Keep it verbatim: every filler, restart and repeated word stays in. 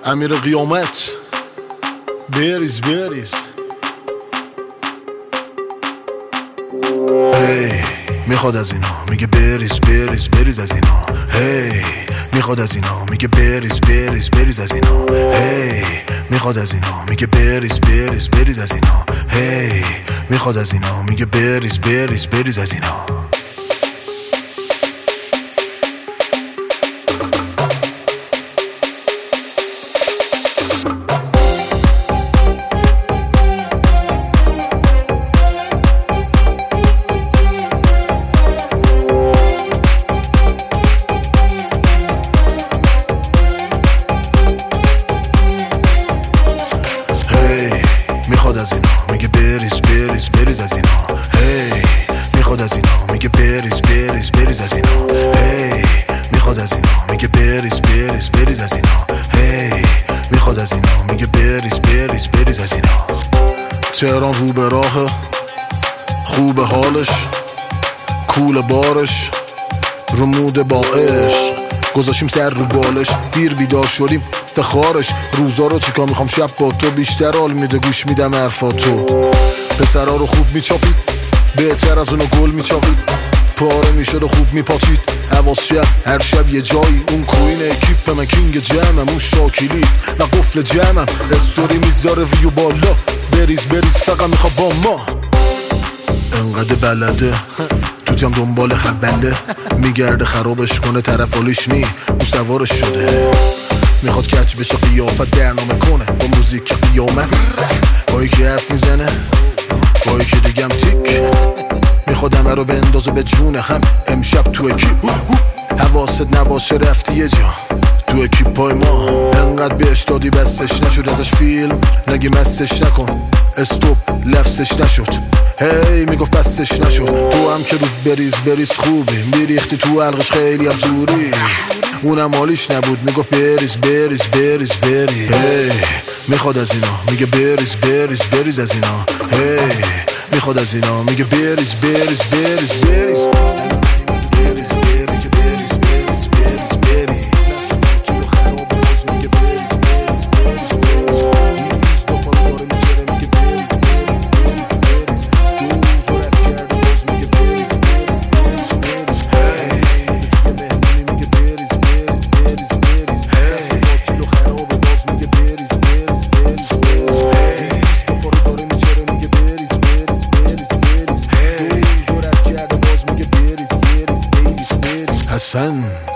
امیر قیامت بریز بریز. هی میخواد از اینا میگه بریز بریز بریز از اینا. هی میخواد از اینا میگه بریز بریز بریز از اینا. هی میخواد از اینا میگه بریز بریز بریز از اینا. هی میخواد از اینا میگه بریز بریز بریز از اینا. میخواد از اینا میگه بریز بریز بریز از اینا. هی میخواد از اینا میگه بریز بریز بریز از اینا. هی میخواد از اینا میگه بریز بریز بریز از اینا. هی میخواد از اینا میگه بریز بریز بریز از اینا. تهران رو به راه خوب حالش کول بارش رمود با عشق گذاشیم سر رو بالش. دیر بیدار شدیم سخارش روزا رو چیکار میخوام شب با تو بیشتر حال میده گوش میدم حرفاتو. پسرا رو خوب میچاپید بهتر از اونو گل میچاقید. پاره میشد و خوب میپاچید حواس شب هر شب یه جایی. اون کوین اکیپ من کینگ جمعم اون شاکیلی نه قفل جمعم. استوری میذاره ویو بالا بریز بریز فقط میخوا با ما. انقدر بلده تو جمع دنبال حوله میگرده خرابش کنه طرف حالیش نی اون سوارش شده. میخواد کچ بشه قیافت برنامه کنه با موزیک قیامت. با یکی حرف میزنه با یکی دیگم تیک. میخواد همه رو بندازه به جونه هم امشب تو اکیپ. حواست نباشه رفتی یه جا تو اکیپ پای ما. انقدر بهش دادی بستش نشد ازش فیلم نگی مستش نکن استوب لفظش نشد. هی hey, میگفت بستش نشد. تو هم که رو بریز بریز خوبی میریختی تو حلقش خیلی هم زوری. اونم حالیش نبود میگفت بریز بریز بریز بریز. هی hey, میخواد از اینا میگه بریز بریز بریز از اینا. هی hey, میخواد از اینا میگه بریز بریز بریز بریز. Hassan